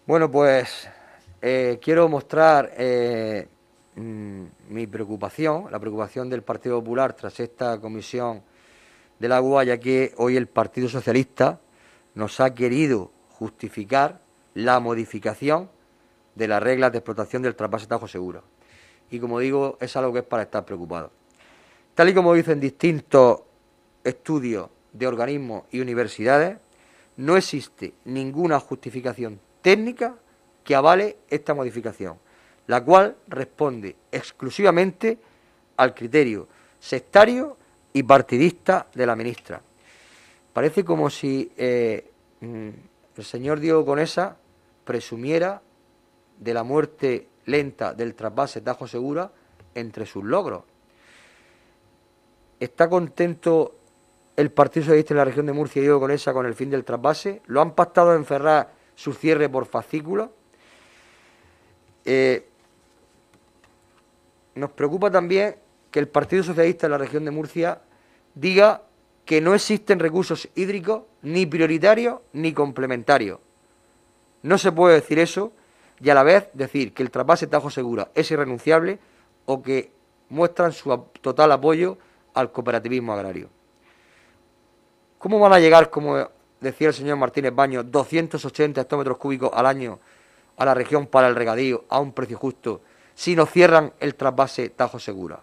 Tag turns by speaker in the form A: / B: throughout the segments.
A: Bueno, pues quiero mostrar mi preocupación, la preocupación del Partido Popular tras esta comisión del agua, ya que hoy el Partido Socialista nos ha querido justificar la modificación de las reglas de explotación del trasvase Tajo Segura. Y como digo, es algo que es para estar preocupado. Tal y como dicen distintos estudios de organismos y universidades, no existe ninguna justificación técnica que avale esta modificación, la cual responde exclusivamente al criterio sectario y partidista de la ministra. Parece como si el señor Diego Conesa presumiera de la muerte lenta del trasvase Tajo Segura entre sus logros. ¿Está contento el Partido Socialista en la región de Murcia y Diego Conesa con el fin del trasvase? ¿Lo han pactado en Ferraz su cierre por fascículos? Nos preocupa también que el Partido Socialista en la región de Murcia diga que no existen recursos hídricos ni prioritarios ni complementarios. No se puede decir eso y a la vez decir que el trasvase Tajo Segura es irrenunciable o que muestran su total apoyo al cooperativismo agrario. ¿Cómo van a llegar, como decía el señor Martínez Baños, 280 hectómetros cúbicos al año a la región para el regadío a un precio justo si nos cierran el trasvase Tajo Segura?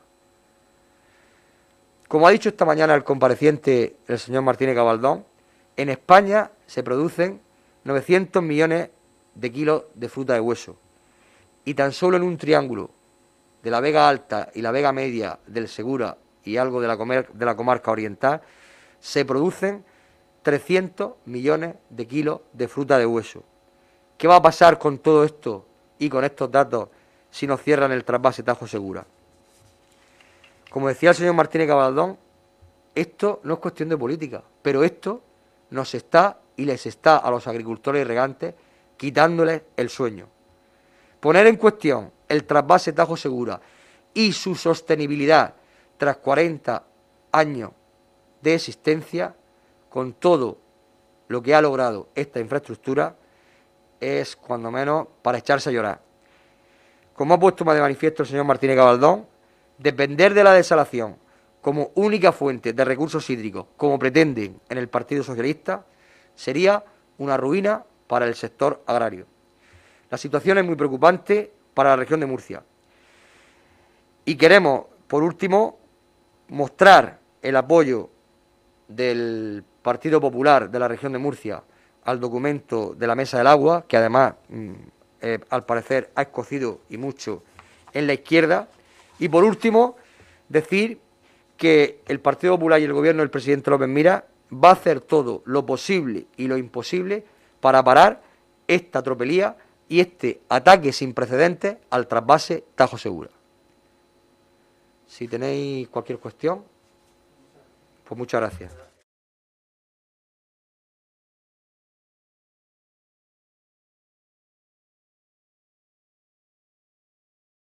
A: Como ha dicho esta mañana el compareciente, el señor Martínez Gabaldón, en España se producen 900 millones de kilos de fruta de hueso y tan solo en un triángulo de la Vega Alta y la Vega Media del Segura y algo de la comarca oriental se producen 300 millones de kilos de fruta de hueso. ¿Qué va a pasar con todo esto y con estos datos si nos cierran el trasvase Tajo Segura? Como decía el señor Martínez Gabaldón, esto no es cuestión de política, pero esto nos está y les está a los agricultores y regantes quitándoles el sueño. Poner en cuestión el trasvase Tajo Segura y su sostenibilidad tras 40 años de existencia, con todo lo que ha logrado esta infraestructura, es cuando menos para echarse a llorar. Como ha puesto más de manifiesto el señor Martínez Gabaldón, depender de la desalación como única fuente de recursos hídricos, como pretenden en el Partido Socialista, sería una ruina para el sector agrario. La situación es muy preocupante para la región de Murcia. Y queremos, por último, mostrar el apoyo del Partido Popular de la región de Murcia al documento de la Mesa del Agua, que además, al parecer, ha escocido y mucho en la izquierda. Y por último, decir que el Partido Popular y el gobierno del presidente López Miras va a hacer todo lo posible y lo imposible para parar esta tropelía y este ataque sin precedentes al trasvase Tajo Segura. Si tenéis cualquier cuestión, pues muchas gracias.